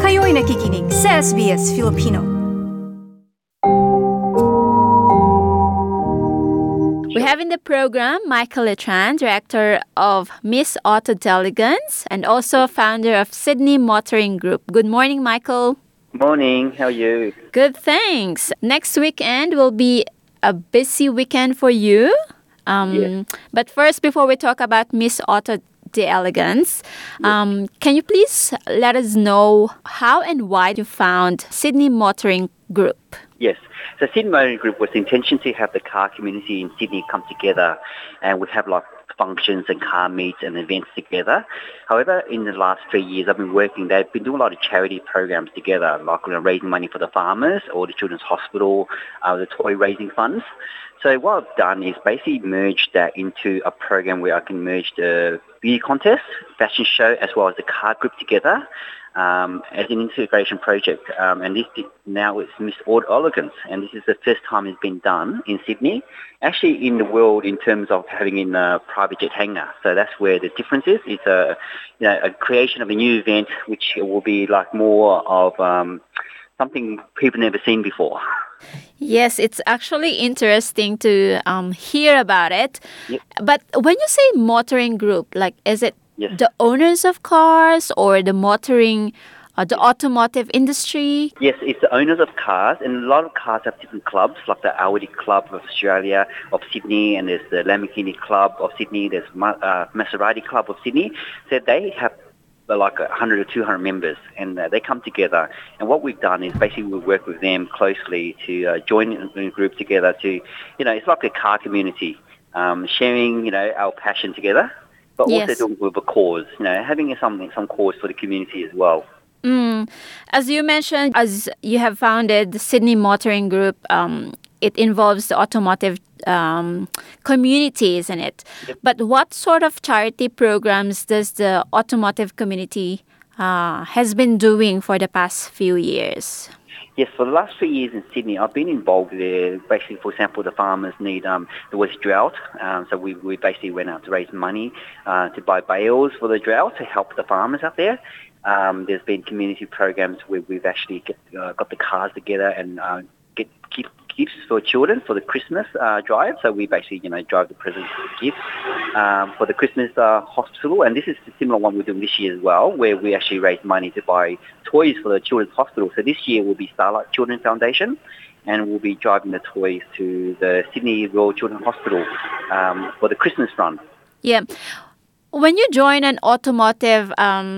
Kayo'y nakikinig sa SBS Filipino. We have in the program Michael Letran, Director of Miss Auto d'Elegance and also founder of Sydney Motoring Group. Good morning, Michael. Morning, how are you? Good, thanks. Next weekend will be a busy weekend for you. Yes. But first, before we talk about Miss Auto d'Elegance, can you please let us know how and why you found Sydney Motoring Group? Yes. So Sydney Motoring Group was the intention to have the car community in Sydney come together and we have like functions and car meets and events together. However, in the last 3 years I've been working, they've been doing a lot of charity programs together, like raising money for the farmers or the Children's Hospital, the toy raising funds. So what I've done is basically merged that into a program where I can merge the beauty contest, fashion show, as well as the car group together as an integration project. And this now it's Miss Auto d'Elegance, and this is the first time it's been done in Sydney, actually in the world in terms of having in a private jet hangar. So that's where the difference is. It's a creation of a new event, which will be like more of something people never seen before. Yes, it's actually interesting to hear about it. Yep. But when you say motoring group, like, is it Yes. the owners of cars or the motoring, the automotive industry? Yes, it's the owners of cars, and a lot of cars have different clubs, like the Audi Club of Australia, of Sydney, and there's the Lamborghini Club of Sydney, there's Maserati Club of Sydney. So they have like 100 or 200 members, and they come together. And what we've done is basically we work with them closely to join in a group together to, it's like a car community, sharing, our passion together, but also Yes. doing it with a cause, having some cause for the community as well. As you mentioned, as you have founded the Sydney Motoring Group, it involves the automotive community, isn't it? Yep. But what sort of charity programs does the automotive community has been doing for the past few years? Yes, for the last 3 years in Sydney, I've been involved there. Basically, for example, the farmers need, there was drought, so we basically went out to raise money to buy bales for the drought to help the farmers out there. There's been community programs where we've actually got the cars together and get gifts for children for the Christmas drive. So we basically, drive the presents gifts for the Christmas hospital. And this is a similar one we're doing this year as well, where we actually raise money to buy toys for the Children's Hospital. So this year will be Starlight Children's Foundation, and we'll be driving the toys to the Sydney Royal Children's Hospital for the Christmas run. Yeah. When you join an automotive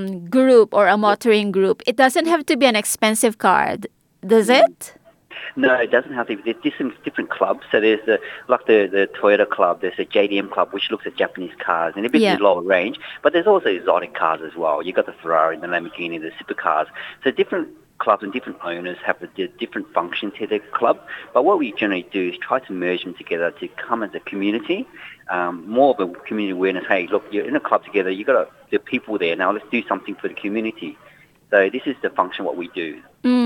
group or a motoring group, it doesn't have to be an expensive car, does it? No, it doesn't have to be. There's different clubs. So there's the Toyota Club, there's a JDM Club, which looks at Japanese cars, and a bit lower range. But there's also exotic cars as well. You've got the Ferrari, the Lamborghini, the supercars. So different clubs and different owners have a different function to their club. But what we generally do is try to merge them together to come as a community, more of a community awareness. Hey, look, you're in a club together. You've got the people there. Now let's do something for the community. So this is the function what we do.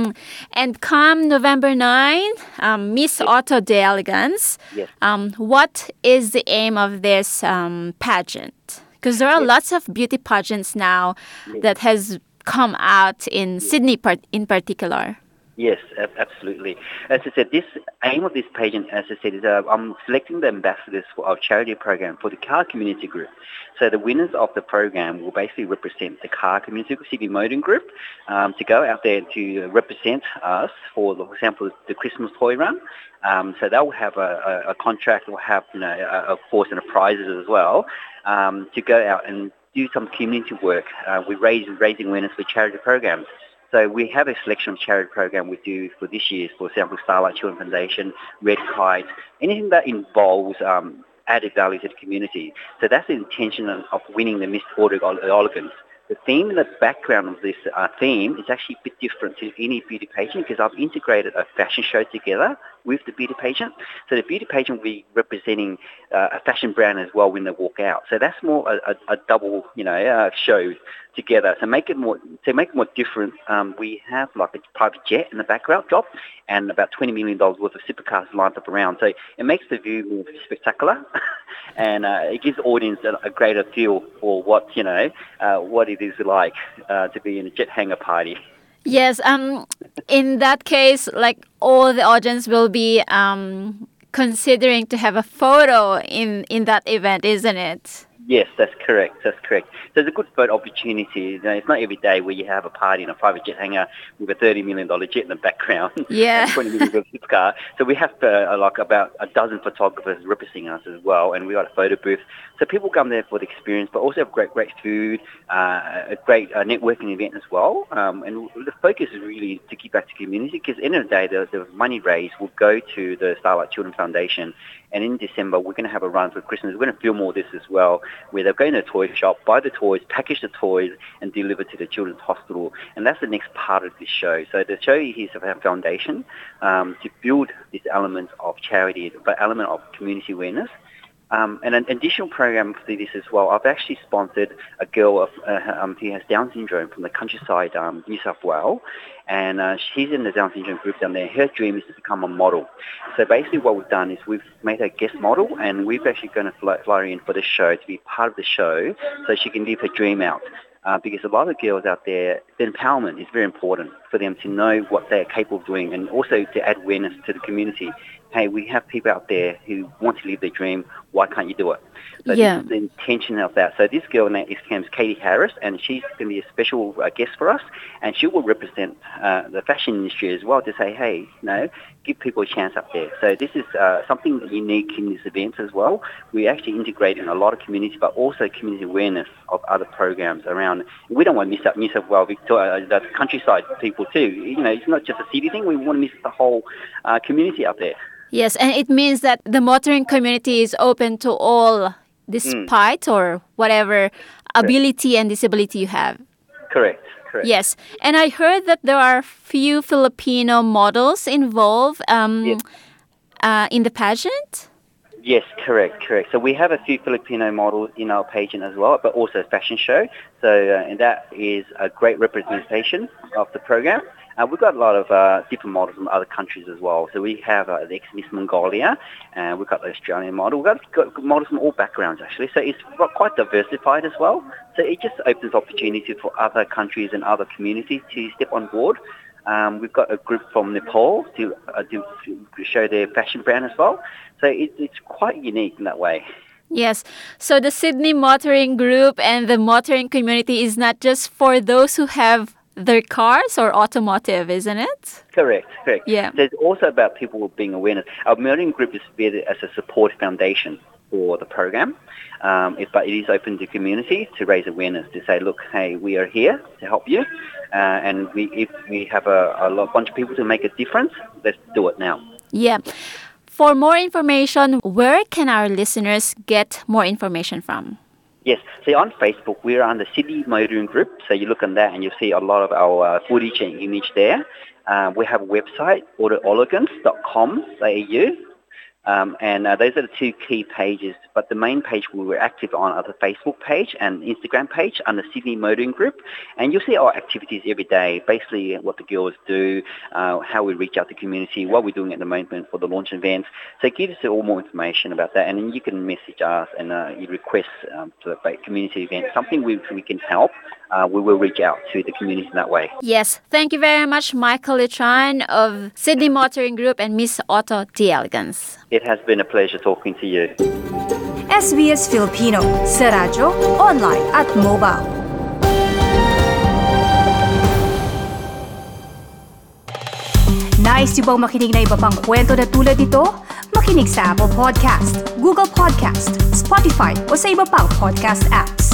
And come November 9, Miss Auto d'Elegance, Yes. what is the aim of this pageant? Because there are lots of beauty pageants now that has come out in Sydney in particular. Yes, absolutely. As I said, this aim of this pageant, as I said, is I'm selecting the ambassadors for our charity program for the car community group. So the winners of the program will basically represent the car community group, Sydney Motoring Group, to go out there to represent us for example, the Christmas toy run. So they'll have a contract, will have, of course, and prizes as well, to go out and do some community work. We're raising awareness for charity programs. So we have a selection of charity program we do for this year, for example, Starlight Children's Foundation, Red Kite, anything that involves added value to the community. So that's the intention of winning the Miss Auto d'Elegance. The theme and the background of this theme is actually a bit different to any beauty pageant because I've integrated a fashion show together with the beauty pageant. So the beauty pageant will be representing a fashion brand as well when they walk out. So that's more a double, show together. So make it more different, we have like a private jet in the background drop and about $20 million worth of supercars lined up around. So it makes the view more spectacular and it gives the audience a greater feel for what it is like to be in a jet hangar party. Yes. In that case, like all the audience will be considering to have a photo in that event, isn't it? Yes, that's correct. That's correct. So it's a good photo opportunity. You know, it's not every day where you have a party in a private jet hangar with a $30 million jet in the background Yeah. and $20 million car. So we have like about a dozen photographers representing us as well, and we got a photo booth. So people come there for the experience, but also have great food, a great networking event as well. And the focus is really to give back to community because at the end of the day, the money raised will go to the Starlight Children's Foundation. And in December, we're going to have a run for Christmas. We're going to film all this as well, where they're going to a toy shop, buy the toys, package the toys, and deliver to the Children's Hospital. And that's the next part of this show. So the show is a foundation to build this element of charity, but element of community awareness. And an additional program for this as well, I've actually sponsored a girl who has Down syndrome from the countryside, New South Wales, and she's in the Down syndrome group down there. Her dream is to become a model. So basically what we've done is we've made her a guest model, and we're actually going to fly her in for the show to be part of the show so she can live her dream out. Because a lot of girls out there, the empowerment is very important for them to know what they're capable of doing and also to add awareness to the community. Hey, we have people out there who want to live their dream. Why can't you do it? So this is the intention of that. So this girl named Katie Harris, and she's going to be a special guest for us, and she will represent the fashion industry as well to say, hey, you know, give people a chance up there. So this is something unique in this event as well. We're actually integrating a lot of community, but also community awareness of other programs around. We don't want to miss out New South Wales, Victoria, the countryside people too. You know, it's not just a city thing. We want to miss the whole community up there. Yes, and it means that the motoring community is open to all, despite or whatever ability and disability you have. Correct. Yes, and I heard that there are few Filipino models involved in the pageant. Yes, correct. So we have a few Filipino models in our pageant as well, but also a fashion show. So and that is a great representation of the program. We've got a lot of different models from other countries as well. So we have the ex-Miss Mongolia, and we've got the Australian model. We've got models from all backgrounds, actually. So it's quite diversified as well. So it just opens opportunity for other countries and other communities to step on board. We've got a group from Nepal to show their fashion brand as well. So it's quite unique in that way. Yes. So the Sydney Motoring Group and the motoring community is not just for those who have their cars or automotive, isn't it? Correct. Yeah. So it's also about people being awareness. Our motoring group is there as a support foundation for the program, but it is open to community to raise awareness, to say, look, hey, we are here to help you, and if we have a bunch of people to make a difference, let's do it now. Yeah. For more information, where can our listeners get more information from? Yes, so on Facebook, we're on the Sydney Motoring Group. So you look on that and you'll see a lot of our footage and image there. We have a website, autoelegance.com.au. And those are the two key pages. But the main page we were active on are the Facebook page and Instagram page on the Sydney Motoring Group. And you'll see our activities every day, basically what the girls do, how we reach out to the community, what we're doing at the moment for the launch events. So it gives us all more information about that. And then you can message us and you request for the community event, something we can help. We will reach out to the community in that way. Yes. Thank you very much, Michael Letran of Sydney Motoring Group and Miss Otto D'Elegance. It has been a pleasure talking to you. SBS Filipino sa radyo, online at mobile. Nice yung bang makinig na iba pang kwento na tulad ito? Makinig sa Apple Podcast, Google Podcast, Spotify o sa iba pang podcast apps.